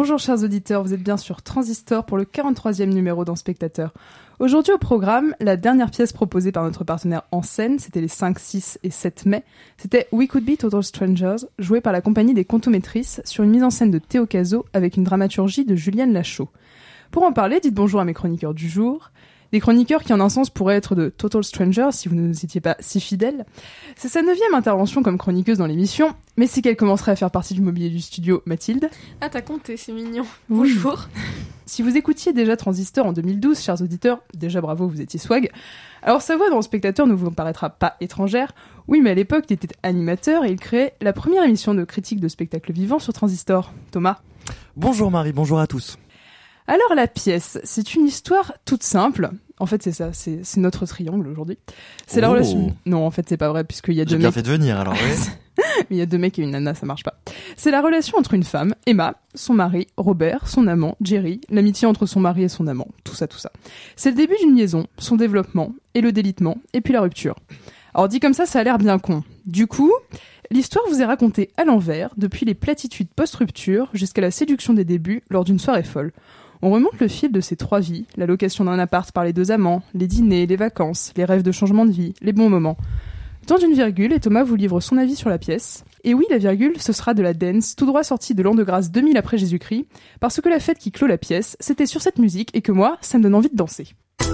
Bonjour chers auditeurs, vous êtes bien sur Transistor pour le 43e numéro dans Spectateur. Aujourd'hui au programme, la dernière pièce proposée par notre partenaire En Scène, c'était les 5, 6 et 7 mai, c'était We Could Be Total Strangers, joué par la compagnie des Contométrices sur une mise en scène de Théo Cazot avec une dramaturgie de Juliane Lachaud. Pour en parler, dites bonjour à mes chroniqueurs du jour. Des chroniqueurs qui en un sens pourraient être de Total Strangers si vous ne nous étiez pas si fidèles. C'est sa 9e intervention comme chroniqueuse dans l'émission, mais c'est qu'elle commencerait à faire partie du mobilier du studio, Mathilde. Ah, t'as compté, c'est mignon. Oui. Bonjour. Si vous écoutiez déjà Transistor en 2012, chers auditeurs, déjà bravo, vous étiez swag. Alors sa voix dans le Spectateur ne vous paraîtra pas étrangère. Oui, mais à l'époque, il était animateur et il créait la première émission de critique de spectacle vivant sur Transistor. Thomas. Bonjour Marie, bonjour à tous. Alors la pièce, c'est une histoire toute simple. En fait, c'est ça, c'est notre triangle aujourd'hui. C'est la relation... Non, en fait, c'est pas vrai, puisqu'il y a deux mecs... J'ai bien fait de venir, alors oui. Mais il y a deux mecs et une nana, ça marche pas. C'est la relation entre une femme, Emma, son mari, Robert, son amant, Jerry, l'amitié entre son mari et son amant, tout ça. C'est le début d'une liaison, son développement, et le délitement, et puis la rupture. Alors dit comme ça a l'air bien con. Du coup, l'histoire vous est racontée à l'envers, depuis les platitudes post-rupture jusqu'à la séduction des débuts lors d'une soirée folle. On remonte le fil de ces 3 vies, la location d'un appart par les 2 amants, les dîners, les vacances, les rêves de changement de vie, les bons moments. Dans une virgule, et Thomas vous livre son avis sur la pièce. Et oui, la virgule, ce sera de la dance, tout droit sortie de l'an de grâce 2000 après Jésus-Christ, parce que la fête qui clôt la pièce, c'était sur cette musique, et que moi, ça me donne envie de danser.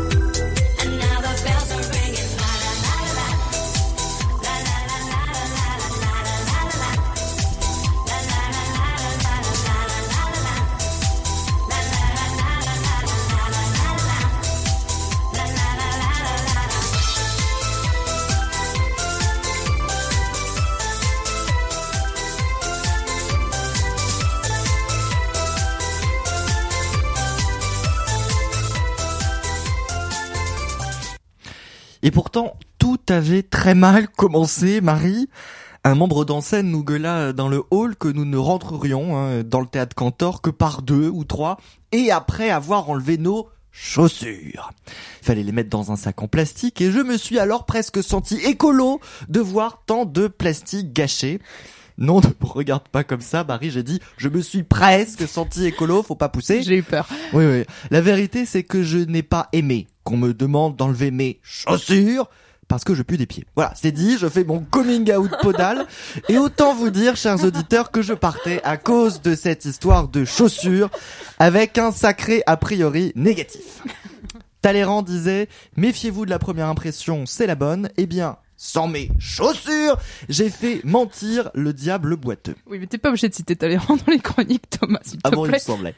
Et pourtant, tout avait très mal commencé, Marie. Un membre d'En Scène nous gueula dans le hall que nous ne rentrerions dans le théâtre Cantor que par 2 ou 3, et après avoir enlevé nos chaussures. Fallait les mettre dans un sac en plastique, et je me suis alors presque senti écolo de voir tant de plastique gâché. Non, ne me regarde pas comme ça, Marie, j'ai dit, je me suis presque senti écolo, faut pas pousser. J'ai eu peur. Oui. La vérité, c'est que je n'ai pas aimé qu'on me demande d'enlever mes chaussures parce que je pue des pieds. Voilà, c'est dit, je fais mon coming out podal. Et autant vous dire, chers auditeurs, que je partais à cause de cette histoire de chaussures avec un sacré a priori négatif. Talleyrand disait, méfiez-vous de la première impression, c'est la bonne. Eh bien, sans mes chaussures, j'ai fait mentir le diable boiteux. Oui, mais t'es pas obligé de citer Talleyrand dans les chroniques, Thomas, s'il te plaît. Ah bon, il me semblait.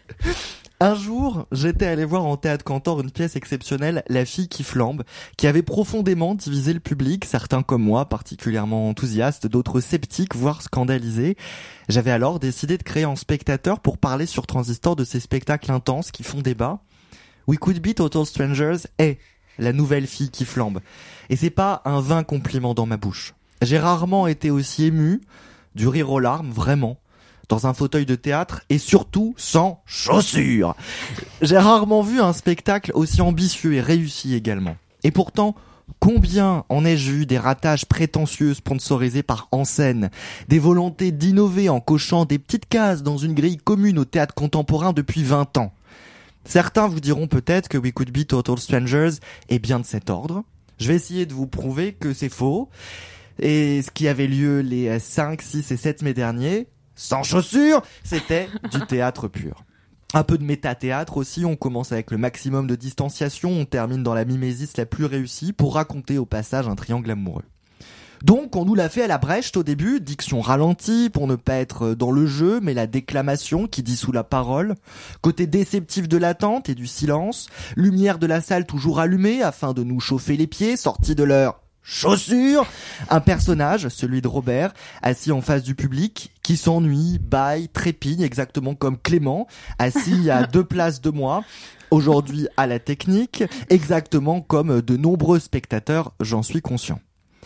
Un jour, j'étais allé voir en théâtre Cantor une pièce exceptionnelle, La fille qui flambe, qui avait profondément divisé le public, certains comme moi, particulièrement enthousiastes, d'autres sceptiques, voire scandalisés. J'avais alors décidé de créer un spectateur pour parler sur Transistor de ces spectacles intenses qui font débat. We Could Be Total Strangers est la nouvelle fille qui flambe. Et c'est pas un vain compliment dans ma bouche. J'ai rarement été aussi ému, du rire aux larmes, vraiment, dans un fauteuil de théâtre et surtout sans chaussures. J'ai rarement vu un spectacle aussi ambitieux et réussi également. Et pourtant, combien en ai-je vu des ratages prétentieux sponsorisés par En Scène, des volontés d'innover en cochant des petites cases dans une grille commune au théâtre contemporain depuis 20 ans. Certains vous diront peut-être que We Could Be Total Strangers est bien de cet ordre. Je vais essayer de vous prouver que c'est faux. Et ce qui avait lieu les 5, 6 et 7 mai derniers, sans chaussures, c'était du théâtre pur. Un peu de méta-théâtre aussi, on commence avec le maximum de distanciation, on termine dans la mimésis la plus réussie pour raconter au passage un triangle amoureux. Donc on nous l'a fait à la Brecht au début, diction ralentie pour ne pas être dans le jeu, mais la déclamation qui dissout la parole, côté déceptif de l'attente et du silence, lumière de la salle toujours allumée afin de nous chauffer les pieds, sortis de leur chaussures, un personnage, celui de Robert, assis en face du public, qui s'ennuie, bâille, trépigne, exactement comme Clément, assis à 2 places de moi, aujourd'hui à la technique, exactement comme de nombreux spectateurs, j'en suis conscient.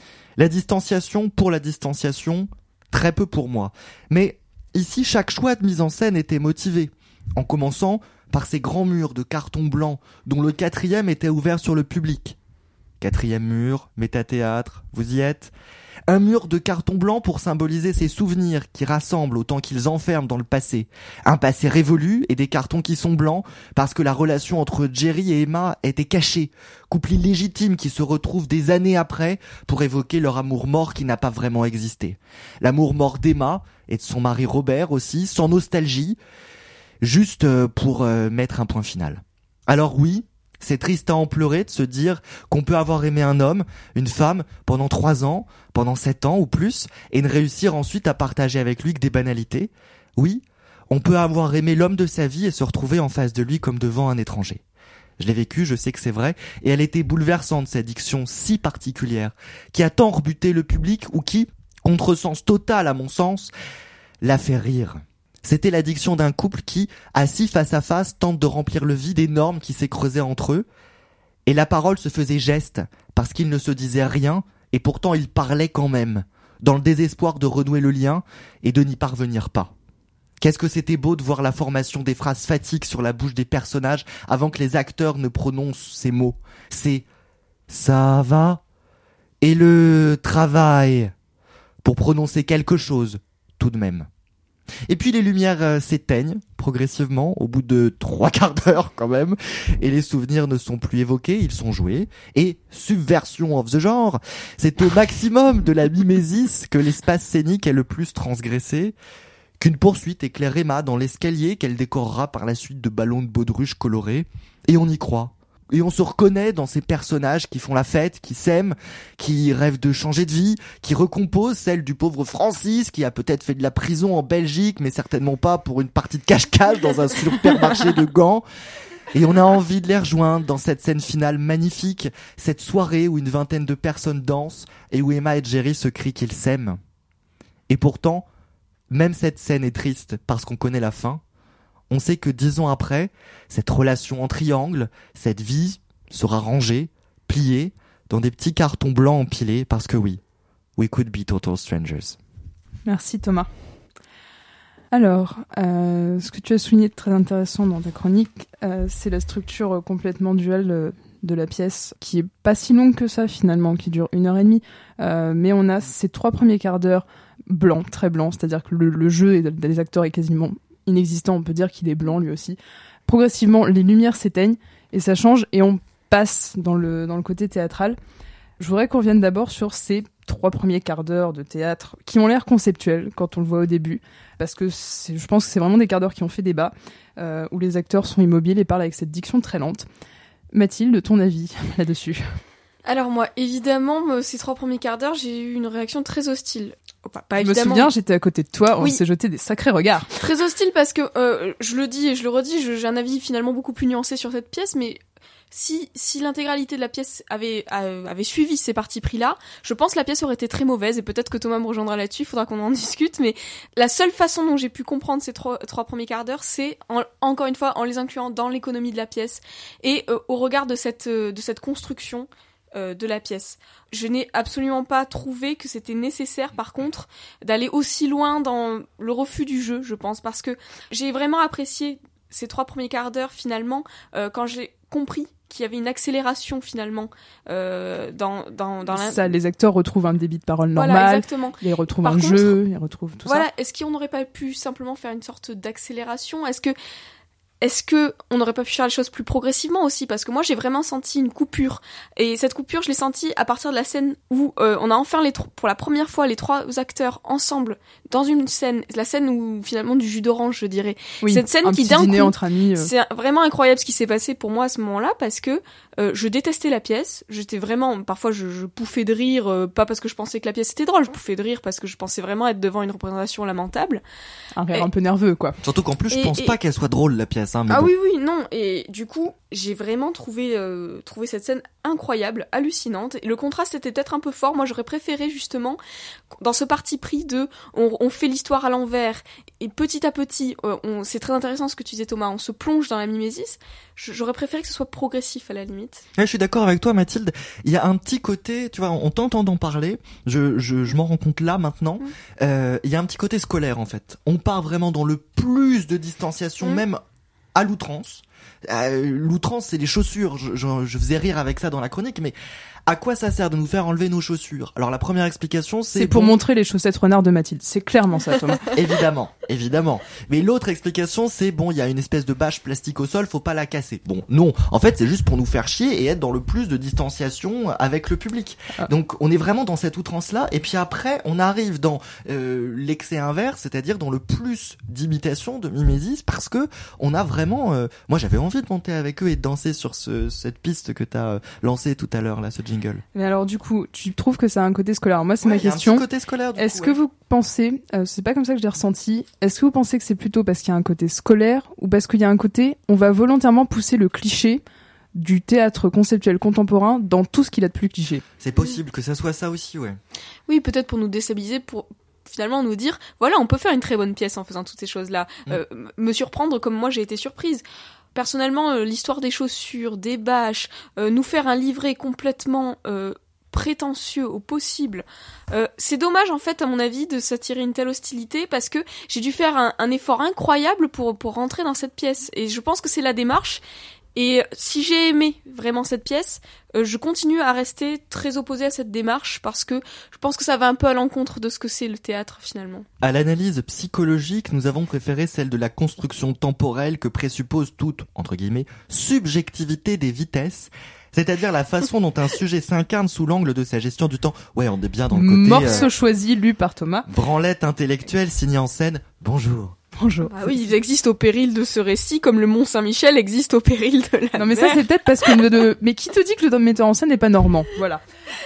La distanciation pour la distanciation, très peu pour moi. Mais ici, chaque choix de mise en scène était motivé, en commençant par ces grands murs de carton blanc dont le 4e était ouvert sur le public. 4e mur, métathéâtre, vous y êtes ? Un mur de carton blanc pour symboliser ces souvenirs qui rassemblent autant qu'ils enferment dans le passé. Un passé révolu et des cartons qui sont blancs parce que la relation entre Jerry et Emma était cachée. Couple illégitime qui se retrouve des années après pour évoquer leur amour mort qui n'a pas vraiment existé. L'amour mort d'Emma et de son mari Robert aussi, sans nostalgie, juste pour mettre un point final. Alors oui, c'est triste à en pleurer de se dire qu'on peut avoir aimé un homme, une femme, pendant 3 ans, pendant 7 ans ou plus, et ne réussir ensuite à partager avec lui que des banalités. Oui, on peut avoir aimé l'homme de sa vie et se retrouver en face de lui comme devant un étranger. Je l'ai vécu, je sais que c'est vrai, et elle était bouleversante, cette diction si particulière, qui a tant rebuté le public ou qui, contresens total à mon sens, l'a fait rire. C'était l'addiction d'un couple qui, assis face à face, tente de remplir le vide énorme qui s'est creusé entre eux. Et la parole se faisait geste, parce qu'ils ne se disaient rien, et pourtant ils parlaient quand même, dans le désespoir de renouer le lien et de n'y parvenir pas. Qu'est-ce que c'était beau de voir la formation des phrases fatigue sur la bouche des personnages avant que les acteurs ne prononcent ces mots. C'est « ça va » et le « travail » pour prononcer quelque chose, tout de même. Et puis les lumières s'éteignent progressivement au bout de 3/4 d'heure quand même, et les souvenirs ne sont plus évoqués, ils sont joués. Et subversion of the genre, c'est au maximum de la mimésis que l'espace scénique est le plus transgressé, qu'une poursuite éclaire Emma dans l'escalier qu'elle décorera par la suite de ballons de baudruche colorés, et on y croit. Et on se reconnaît dans ces personnages qui font la fête, qui s'aiment, qui rêvent de changer de vie, qui recomposent celle du pauvre Francis, qui a peut-être fait de la prison en Belgique, mais certainement pas pour une partie de cache-cache dans un supermarché de Gand. Et on a envie de les rejoindre dans cette scène finale magnifique, cette soirée où une 20aine de personnes dansent et où Emma et Jerry se crient qu'ils s'aiment. Et pourtant, même cette scène est triste parce qu'on connaît la fin. On sait que 10 ans après, cette relation en triangle, cette vie sera rangée, pliée, dans des petits cartons blancs empilés, parce que oui, we could be total strangers. Merci Thomas. Alors, ce que tu as souligné de très intéressant dans ta chronique, c'est la structure complètement duale de la pièce, qui est pas si longue que ça finalement, qui dure 1h30, mais on a ces 3 premiers quarts d'heure blancs, très blancs, c'est-à-dire que le jeu des acteurs est quasiment inexistant, on peut dire qu'il est blanc lui aussi. Progressivement, les lumières s'éteignent et ça change et on passe dans le côté théâtral. Je voudrais qu'on revienne d'abord sur ces 3 premiers quarts d'heure de théâtre qui ont l'air conceptuels quand on le voit au début, parce que je pense que c'est vraiment des quarts d'heure qui ont fait débat, où les acteurs sont immobiles et parlent avec cette diction très lente. Mathilde, ton avis là-dessus ? Alors moi, évidemment, ces 3 premiers quarts d'heure, j'ai eu une réaction très hostile. Pas je me souviens, j'étais à côté de toi, on s'est jeté des sacrés regards. Très hostile parce que, je le dis et je le redis, j'ai un avis finalement beaucoup plus nuancé sur cette pièce, mais si l'intégralité de la pièce avait suivi ces partis pris-là, je pense que la pièce aurait été très mauvaise, et peut-être que Thomas me rejoindra là-dessus, il faudra qu'on en discute, mais la seule façon dont j'ai pu comprendre ces 3 premiers quarts d'heure, c'est encore une fois en les incluant dans l'économie de la pièce, et au regard de cette construction de la pièce. Je n'ai absolument pas trouvé que c'était nécessaire, par contre, d'aller aussi loin dans le refus du jeu, je pense, parce que j'ai vraiment apprécié ces 3 premiers quarts d'heure, finalement, quand j'ai compris qu'il y avait une accélération, finalement, dans ça, les acteurs retrouvent un débit de parole normal, voilà, exactement. Ils retrouvent un jeu, ils retrouvent tout ça. Voilà, est-ce qu'on n'aurait pas pu simplement faire une sorte d'accélération ? Est-ce que on n'aurait pas pu faire les choses plus progressivement aussi ? Parce que moi, j'ai vraiment senti une coupure. Et cette coupure, je l'ai sentie à partir de la scène où on a enfin pour la première fois les 3 acteurs ensemble dans une scène, la scène où finalement du jus d'orange, je dirais. Oui, cette scène un qui petit d'un dîner coup, entre amis. C'est vraiment incroyable ce qui s'est passé pour moi à ce moment-là, parce que je détestais la pièce. J'étais vraiment, parfois je pouffais de rire, pas parce que je pensais que la pièce était drôle, je pouffais de rire parce que je pensais vraiment être devant une représentation lamentable. Un rire un peu nerveux, quoi. Surtout qu'en plus, je pense pas qu'elle soit drôle, la pièce. Hein, mais ah bon. oui, non. Et du coup, j'ai vraiment trouvé cette scène incroyable, hallucinante. Et le contraste était peut-être un peu fort. Moi, j'aurais préféré justement, dans ce parti pris de on fait l'histoire à l'envers, et petit à petit, c'est très intéressant ce que tu disais Thomas, on se plonge dans la mimésis. J'aurais préféré que ce soit progressif à la limite. Ouais, je suis d'accord avec toi, Mathilde. Il y a un petit côté, tu vois, on t'entend d'en parler, je m'en rends compte là maintenant. Il y a un petit côté scolaire en fait. On part vraiment dans le plus de distanciation, même à l'outrance. L'outrance, c'est les chaussures. Je faisais rire avec ça dans la chronique, mais à quoi ça sert de nous faire enlever nos chaussures? Alors la première explication, c'est pour montrer les chaussettes renards de Mathilde. C'est clairement ça, Thomas. Évidemment. Mais l'autre explication, c'est il y a une espèce de bâche plastique au sol, faut pas la casser. Bon, non. En fait, c'est juste pour nous faire chier et être dans le plus de distanciation avec le public. Donc, on est vraiment dans cette outrance-là. Et puis après, on arrive dans l'excès inverse, c'est-à-dire dans le plus d'imitation, de mimésis, parce que on a vraiment... moi, j'avais envie de monter avec eux et de danser sur cette piste que t'as lancée tout à l'heure, là, ce jingle. Mais alors, du coup, tu trouves que ça a un côté scolaire? Moi, c'est ma question. Il y a un petit côté scolaire, du Est-ce coup, que vous pensez, c'est pas comme ça que je l'ai ressenti, est-ce que vous pensez que c'est plutôt parce qu'il y a un côté scolaire ou parce qu'il y a un côté, on va volontairement pousser le cliché du théâtre conceptuel contemporain dans tout ce qu'il a de plus cliché? C'est possible que ça soit ça aussi, ouais. Oui, peut-être pour nous déstabiliser, pour finalement nous dire, voilà, on peut faire une très bonne pièce en faisant toutes ces choses-là. Me surprendre comme moi j'ai été surprise. Personnellement, l'histoire des chaussures, des bâches, nous faire un livret complètement prétentieux au possible. C'est dommage, en fait, à mon avis, de s'attirer une telle hostilité parce que j'ai dû faire un effort incroyable pour rentrer dans cette pièce. Et je pense que c'est la démarche. Et si j'ai aimé vraiment cette pièce, je continue à rester très opposée à cette démarche parce que je pense que ça va un peu à l'encontre de ce que c'est le théâtre finalement. À l'analyse psychologique, nous avons préféré celle de la construction temporelle que présuppose toute, entre guillemets, subjectivité des vitesses. C'est-à-dire la façon dont un sujet s'incarne sous l'angle de sa gestion du temps. Ouais, on est bien dans le côté... Morceau choisi, lu par Thomas. Branlette intellectuelle signée en scène. Bonjour. Bonjour. Ah oui, ils existent au péril de ce récit, comme le Mont Saint-Michel existe au péril de la Non mais mer. ça c'est peut-être parce que mais qui te dit que le metteur en scène n'est pas normand? Voilà.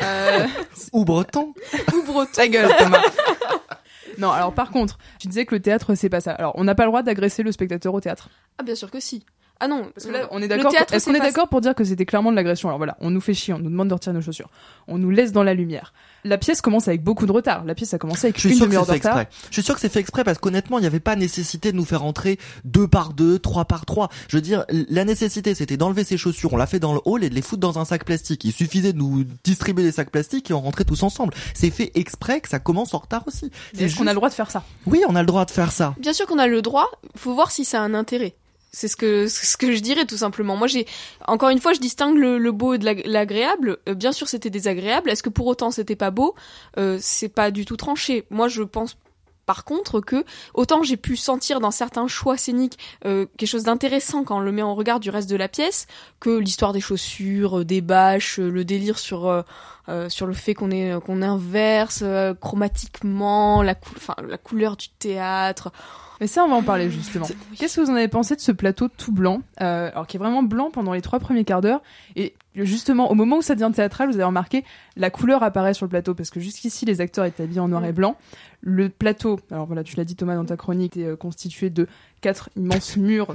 Ou breton. Ou breton. Ta gueule, Thomas. Non, alors par contre, tu disais que le théâtre c'est pas ça. Alors, on n'a pas le droit d'agresser le spectateur au théâtre. Ah bien sûr que si. Ah non, Parce que là, on est d'accord. Est-ce qu'on est d'accord pour dire que c'était clairement de l'agression? Alors voilà, on nous fait chier, on nous demande de retirer nos chaussures, on nous laisse dans la lumière. La pièce commence avec beaucoup de retard. La pièce a commencé avec une demi-heure de retard. Je suis sûr que c'est fait exprès parce qu'honnêtement, il n'y avait pas nécessité de nous faire entrer 2 par 2, 3 par 3. Je veux dire, la nécessité, c'était d'enlever ses chaussures. On l'a fait dans le hall et de les foutre dans un sac plastique. Il suffisait de nous distribuer les sacs plastiques et on rentrait tous ensemble. C'est fait exprès que ça commence en retard aussi. Est-ce qu'on a le droit de faire ça? Oui, on a le droit de faire ça. Bien sûr qu'on a le droit. Faut voir si ça a un intérêt. C'est ce que je dirais tout simplement. Moi encore une fois, je distingue le beau et de l'agréable. Bien sûr, c'était désagréable. Est-ce que pour autant c'était pas beau? C'est pas du tout tranché. Moi, je pense par contre que autant j'ai pu sentir dans certains choix scéniques quelque chose d'intéressant quand on le met en regard du reste de la pièce, que l'histoire des chaussures, des bâches, le délire sur le fait qu'on inverse chromatiquement la couleur du théâtre. Mais ça, on va en parler justement. Qu'est-ce que vous en avez pensé de ce plateau tout blanc, alors qui est vraiment blanc pendant les 3 premiers quarts d'heure, et justement au moment où ça devient théâtral, vous avez remarqué la couleur apparaît sur le plateau parce que jusqu'ici les acteurs étaient habillés en noir et blanc. Le plateau, alors voilà, tu l'as dit Thomas dans ta chronique, était constitué de 4 immenses murs.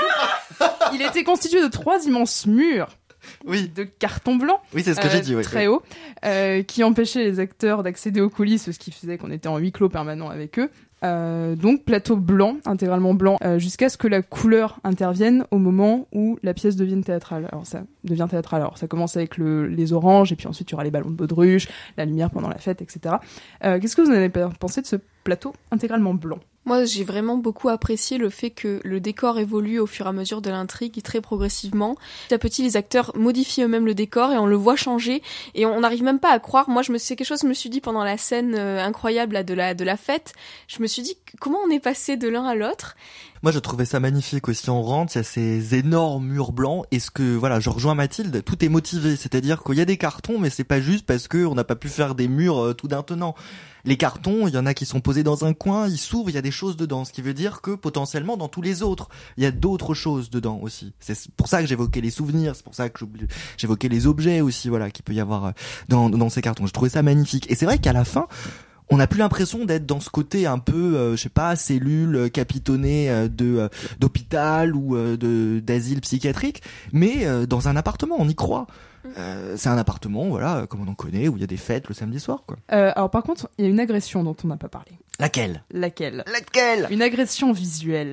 Il était constitué de 3 immenses murs. Oui. De carton blanc. Oui, c'est ce que j'ai dit, oui. Très haut, qui empêchait les acteurs d'accéder aux coulisses, ce qui faisait qu'on était en huis clos permanent avec eux. Donc plateau blanc, intégralement blanc, jusqu'à ce que la couleur intervienne au moment où la pièce devient théâtrale. Alors ça devient théâtral. Alors ça commence avec les oranges, et puis ensuite il y aura les ballons de baudruche, la lumière pendant la fête, etc. Qu'est-ce que vous en avez pensé de ce plateau intégralement blanc? Moi, j'ai vraiment beaucoup apprécié le fait que le décor évolue au fur et à mesure de l'intrigue, et très progressivement. Petit à petit, les acteurs modifient eux-mêmes le décor et on le voit changer. Et on n'arrive même pas à croire. Moi, c'est quelque chose que je me suis dit pendant la scène incroyable là, de la fête. Je me suis dit comment on est passé de l'un à l'autre. Moi, je trouvais ça magnifique aussi. On rentre, il y a ces énormes murs blancs. Et je rejoins Mathilde, tout est motivé. C'est-à-dire qu'il y a des cartons, mais c'est pas juste parce qu'on n'a pas pu faire des murs tout d'un tenant. Les cartons, il y en a qui sont posés dans un coin, ils s'ouvrent, il y a des choses dedans. Ce qui veut dire que potentiellement, dans tous les autres, il y a d'autres choses dedans aussi. C'est pour ça que j'évoquais les souvenirs, c'est pour ça que j'évoquais les objets aussi, voilà, qu'il peut y avoir dans ces cartons. Je trouvais ça magnifique. Et c'est vrai qu'à la fin, on n'a plus l'impression d'être dans ce côté un peu, cellule capitonnée d'hôpital ou d'asile psychiatrique, mais dans un appartement, on y croit. C'est un appartement, voilà, comme on en connaît, où il y a des fêtes le samedi soir, quoi. Alors par contre, il y a une agression dont on n'a pas parlé. Laquelle? Une agression visuelle.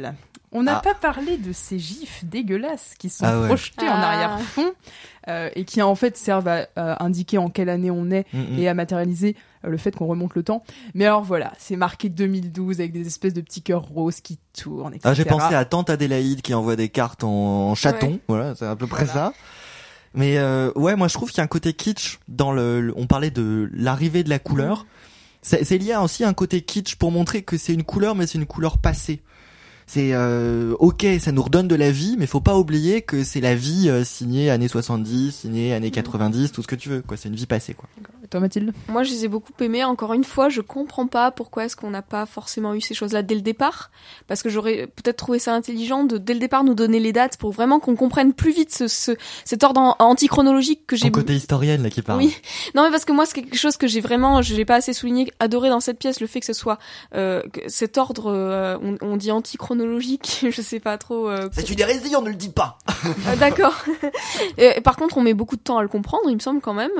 On n'a pas parlé de ces gifs dégueulasses qui sont projetés en Ah. arrière-fond et qui en fait servent à indiquer en quelle année on est et à matérialiser le fait qu'on remonte le temps. Mais alors voilà, c'est marqué 2012 avec des espèces de petits cœurs roses qui tournent, etc. J'ai pensé à Tante Adélaïde qui envoie des cartes en chaton. Ouais. Voilà, c'est à peu près ça. Mais moi je trouve qu'il y a un côté kitsch dans on parlait de l'arrivée de la couleur. C'est lié à aussi un côté kitsch pour montrer que c'est une couleur, mais c'est une couleur passée. C'est ok, ça nous redonne de la vie, mais faut pas oublier que c'est la vie signée années 70, signée années 90, tout ce que tu veux, quoi. C'est une vie passée, quoi. Et toi, Mathilde? Moi, je les ai beaucoup aimés. Encore une fois, je comprends pas pourquoi est-ce qu'on n'a pas forcément eu ces choses-là dès le départ. Parce que j'aurais peut-être trouvé ça intelligent de, dès le départ, nous donner les dates pour vraiment qu'on comprenne plus vite cet ordre antichronologique que j'ai... Ton côté historienne, là, qui parle. Oui. Non, mais parce que moi, c'est quelque chose que j'ai vraiment, je l'ai pas assez souligné, adoré dans cette pièce, le fait que ce soit, que cet ordre, on dit antichronologique, je sais pas trop. C'est une hérésie, on ne le dit pas. D'accord. Et, par contre, on met beaucoup de temps à le comprendre, il me semble quand même.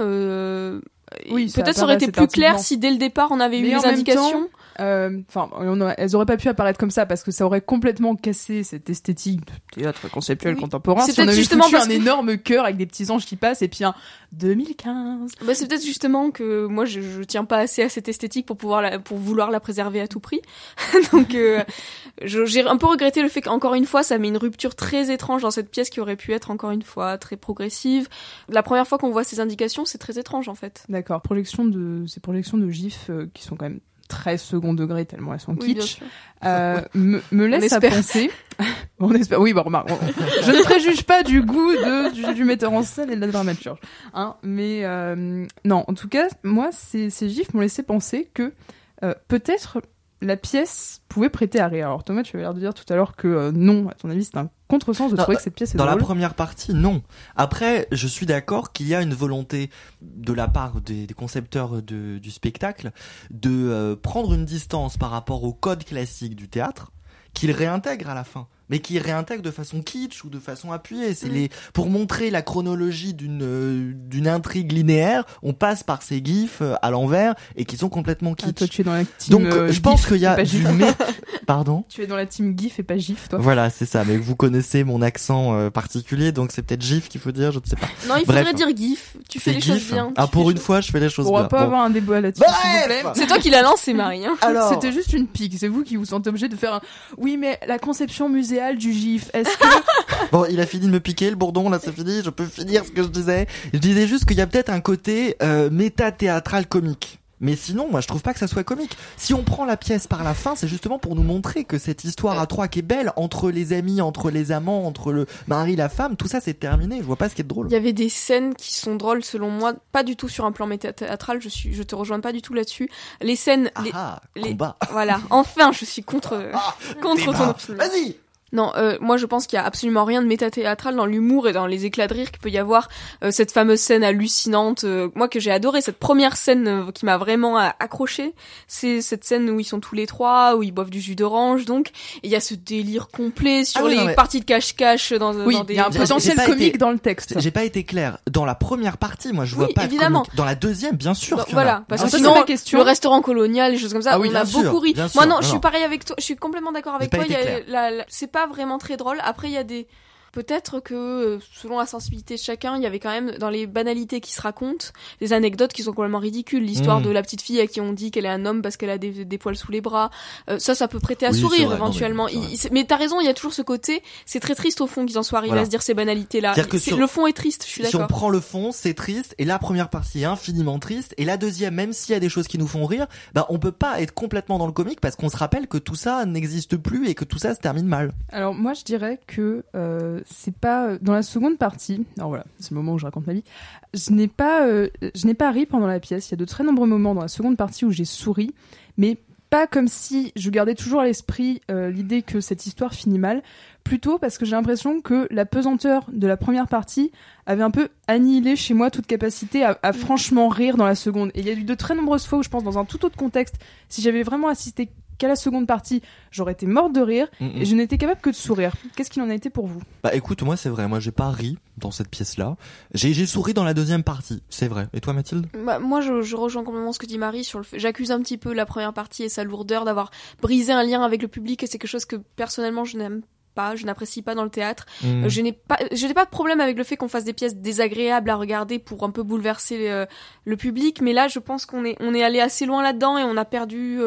Oui, peut-être ça aurait été plus clair si dès le départ on avait eu les indications. Enfin, elles auraient pas pu apparaître comme ça parce que ça aurait complètement cassé cette esthétique de théâtre conceptuel contemporain. C'est si on peut-être avait justement foutu parce un énorme cœur avec des petits anges qui passent et puis un 2015. Bah, c'est peut-être justement que moi je tiens pas assez à cette esthétique pour vouloir la préserver à tout prix. Donc j'ai un peu regretté le fait qu'encore une fois ça met une rupture très étrange dans cette pièce qui aurait pu être encore une fois très progressive. La première fois qu'on voit ces indications, c'est très étrange en fait. D'accord, ces projections de gifs qui sont quand même très second degré tellement elles sont Oui, bien kitsch. sûr. Me laisse à penser. On espère. Oui, bon, remarque. Je ne préjuge pas du goût du metteur en scène et de la dramaturge. Hein, mais non, en tout cas, moi, ces gifs m'ont laissé penser que peut-être la pièce pouvait prêter à rire. Alors Thomas, tu avais l'air de dire tout à l'heure que non, à ton avis, c'est un contresens de trouver que cette pièce est dans drôle. la première partie, non. Après, je suis d'accord qu'il y a une volonté de la part des concepteurs du spectacle de prendre une distance par rapport au code classique du théâtre qu'ils réintègrent à la fin, mais qu'ils réintègrent de façon kitsch ou de façon appuyée. C'est pour montrer la chronologie d'une intrigue linéaire, on passe par ces gifs à l'envers et qui sont complètement kitsch. Toi, tu es dans la team Donc, je pense qu'il y a du Pardon ? Tu es dans la team gif et pas gif, toi. Voilà, c'est ça. Mais vous connaissez mon accent particulier, donc c'est peut-être gif qu'il faut dire, je ne sais pas. Non, il faudrait dire gif. Tu fais les choses bien. Ah, pour une fois, je fais les choses bien. On va pas avoir un débat là-dessus, s'il vous plaît. C'est toi qui l'as lancé, Marie. Hein. Alors... C'était juste une pique. C'est vous qui vous sentez obligé de faire un... Oui, mais la conception muséale du gif, est-ce que... Bon, il a fini de me piquer, le bourdon, là c'est fini, je peux finir ce que je disais. Je disais juste qu'il y a peut-être un côté méta-théâtral comique. Mais sinon, moi je trouve pas que ça soit comique. Si on prend la pièce par la fin, c'est justement pour nous montrer que cette histoire à trois qui est belle, entre les amis, entre les amants, entre le mari, la femme, tout ça c'est terminé, je vois pas ce qui est drôle. Il y avait des scènes qui sont drôles selon moi, pas du tout sur un plan méta-théâtral, je te rejoins pas du tout là-dessus. Les scènes... combat. Voilà, enfin je suis contre ton opinion. Vas-y. Non, moi je pense qu'il y a absolument rien de méta-théâtral dans l'humour et dans les éclats de rire qu'il peut y avoir. Cette fameuse scène hallucinante, moi que j'ai adoré, cette première scène qui m'a vraiment accroché, c'est cette scène où ils sont tous les trois, où ils boivent du jus d'orange, donc il y a ce délire complet sur parties de cache-cache dans des... il y a un potentiel comique dans le texte. J'ai pas été clair. Dans la première partie, moi je vois pas évidemment. de comique. Dans la deuxième, bien sûr qu'il y en a. Voilà, parce que ça, sinon, c'est ma question. le restaurant colonial, les choses comme ça, on a beaucoup ri. Moi non, je suis pareil avec toi, je suis complètement d'accord avec toi. C'est pas vraiment très drôle. Après, il y a des... Peut-être que, selon la sensibilité de chacun, il y avait quand même, dans les banalités qui se racontent, des anecdotes qui sont complètement ridicules. L'histoire de la petite fille à qui on dit qu'elle est un homme parce qu'elle a des poils sous les bras. Ça peut prêter à sourire, éventuellement. Mais t'as raison, il y a toujours ce côté, c'est très triste au fond qu'ils en soient arrivés à se dire ces banalités-là. Le fond est triste, je suis d'accord. Si on prend le fond, c'est triste, et la première partie est infiniment triste, et la deuxième, même s'il y a des choses qui nous font rire, on peut pas être complètement dans le comique parce qu'on se rappelle que tout ça n'existe plus et que tout ça se termine mal. Alors, moi, je dirais que, c'est pas dans la seconde partie. Alors voilà, c'est le moment où je raconte ma vie. Je n'ai pas ri pendant la pièce. Il y a de très nombreux moments dans la seconde partie où j'ai souri, mais pas comme si je gardais toujours à l'esprit l'idée que cette histoire finit mal. Plutôt parce que j'ai l'impression que la pesanteur de la première partie avait un peu annihilé chez moi toute capacité à franchement rire dans la seconde. Et il y a eu de très nombreuses fois où je pense dans un tout autre contexte, si j'avais vraiment assisté qu'à la seconde partie, j'aurais été morte de rire et je n'étais capable que de sourire. Qu'est-ce qu'il en a été pour vous ? Écoute, moi c'est vrai, moi j'ai pas ri dans cette pièce-là. J'ai souri dans la deuxième partie, c'est vrai. Et toi Mathilde ? Moi je rejoins complètement ce que dit Marie sur le fait. J'accuse un petit peu la première partie et sa lourdeur d'avoir brisé un lien avec le public et c'est quelque chose que personnellement je n'aime pas, je n'apprécie pas dans le théâtre. Je n'ai pas de problème avec le fait qu'on fasse des pièces désagréables à regarder pour un peu bouleverser le public, mais là je pense qu'on est allé assez loin là-dedans et on a perdu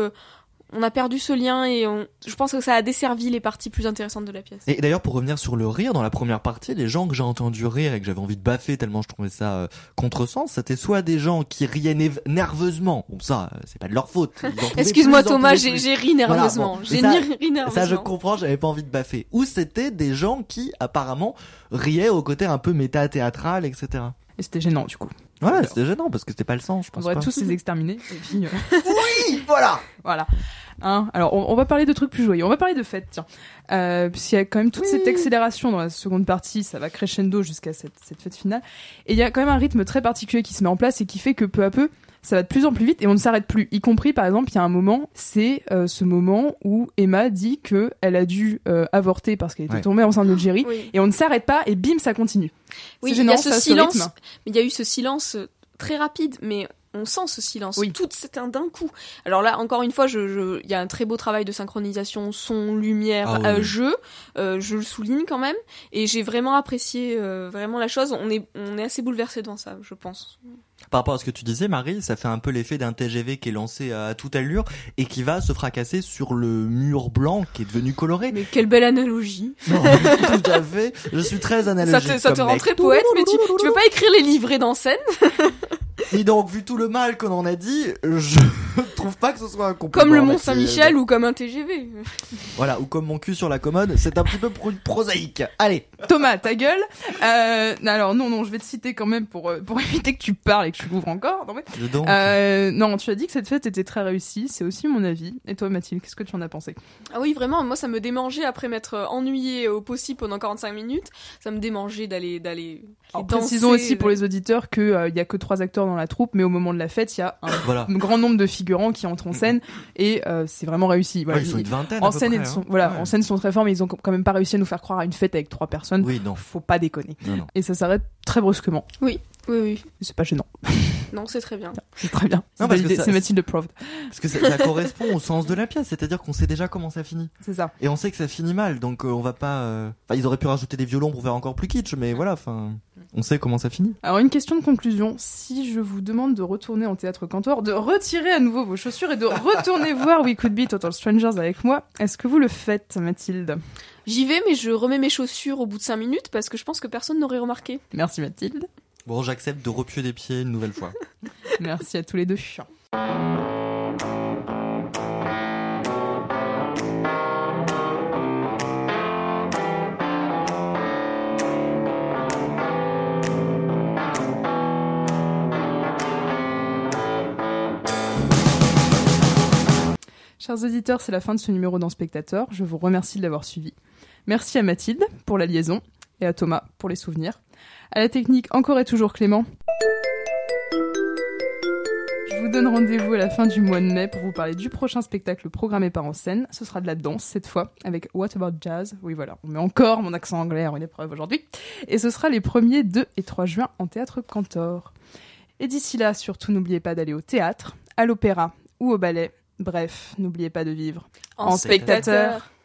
ce lien et je pense que ça a desservi les parties plus intéressantes de la pièce. Et d'ailleurs, pour revenir sur le rire, dans la première partie, les gens que j'ai entendu rire et que j'avais envie de baffer tellement je trouvais ça contresens, c'était soit des gens qui riaient nerveusement. Bon, ça, c'est pas de leur faute. Excuse-moi Thomas, j'ai ri nerveusement. Voilà, bon, ri nerveusement. Ça, je comprends, j'avais pas envie de baffer. Ou c'était des gens qui, apparemment, riaient au côté un peu méta-théâtral, etc. Et c'était gênant, du coup. Ouais, c'était gênant parce que c'était pas le sens, je pense. On devrait tous les exterminer. Et puis, Oui, voilà. Voilà. Alors, on va parler de trucs plus joyeux. On va parler de fêtes, tiens. Puisqu'il y a quand même toute cette accélération dans la seconde partie, ça va crescendo jusqu'à cette fête finale. Et il y a quand même un rythme très particulier qui se met en place et qui fait que peu à peu, ça va de plus en plus vite et on ne s'arrête plus. Y compris, par exemple, il y a un moment, c'est ce moment où Emma dit que elle a dû avorter parce qu'elle était tombée enceinte de Jerry. Oui. Et on ne s'arrête pas et bim, ça continue. Oui, il y a ce silence. Mais il y a eu ce silence très rapide, mais on sent ce silence. Oui. Tout c'est d'un coup. Alors là, encore une fois, il y a un très beau travail de synchronisation, son, lumière, jeu. Je le souligne quand même. Et j'ai vraiment apprécié vraiment la chose. On est assez bouleversé devant ça, je pense. Par rapport à ce que tu disais, Marie, ça fait un peu l'effet d'un TGV qui est lancé à toute allure et qui va se fracasser sur le mur blanc qui est devenu coloré. Mais quelle belle analogie. Non, tout à fait. Je suis très analogique. Ça te rend très poète, mais tu veux pas écrire les livrets dans scène? Et donc, vu tout le mal qu'on en a dit, je trouve pas que ce soit un compliment. Comme le Mont Saint-Michel ou comme un TGV. Voilà, ou comme mon cul sur la commode, c'est un petit peu prosaïque. Allez. Thomas, ta gueule. Alors non, je vais te citer quand même pour éviter que tu parles et que tu l'ouvres encore. Non, mais... non, tu as dit que cette fête était très réussie, c'est aussi mon avis. Et toi, Mathilde, qu'est-ce que tu en as pensé? Ah oui, vraiment, moi ça me démangeait après m'être ennuyée au possible pendant 45 minutes. Ça me démangeait d'aller danser. Précisons aussi pour les auditeurs que il y a que 3 acteurs dans la troupe, mais au moment de la fête, il y a un grand nombre de figurants qui entrent en scène et c'est vraiment réussi. Voilà, ils sont une vingtaine. En scène, en scène, ils sont très forts, mais ils ont quand même pas réussi à nous faire croire à une fête avec 3 personnes. Oui, non. Faut pas déconner. Non. Et ça s'arrête très brusquement. Oui. C'est pas gênant. Non, c'est très bien. C'est très bien. Non, c'est Mathilde Proved. Parce que ça correspond au sens de la pièce, c'est-à-dire qu'on sait déjà comment ça finit. C'est ça. Et on sait que ça finit mal, donc on va pas. Ils auraient pu rajouter des violons pour faire encore plus kitsch, mais voilà, on sait comment ça finit. Alors une question de conclusion. Si je vous demande de retourner en théâtre Cantor, de retirer à nouveau vos chaussures et de retourner voir We Could Be Total Strangers avec moi, est-ce que vous le faites, Mathilde? J'y vais, mais je remets mes chaussures au bout de 5 minutes parce que je pense que personne n'aurait remarqué. Merci Mathilde. Bon, j'accepte de repuer des pieds une nouvelle fois. Merci à tous les deux. Chers auditeurs, c'est la fin de ce numéro d'En Spectateur. Je vous remercie de l'avoir suivi. Merci à Mathilde pour la liaison et à Thomas pour les souvenirs. À la technique, encore et toujours Clément. Je vous donne rendez-vous à la fin du mois de mai pour vous parler du prochain spectacle programmé par En Scène. Ce sera de la danse cette fois, avec What About Jazz. Oui voilà, on met encore mon accent anglais en une épreuve aujourd'hui. Et ce sera les 1er, 2 et 3 juin en théâtre Cantor. Et d'ici là, surtout n'oubliez pas d'aller au théâtre, à l'opéra ou au ballet. Bref, n'oubliez pas de vivre en spectateur.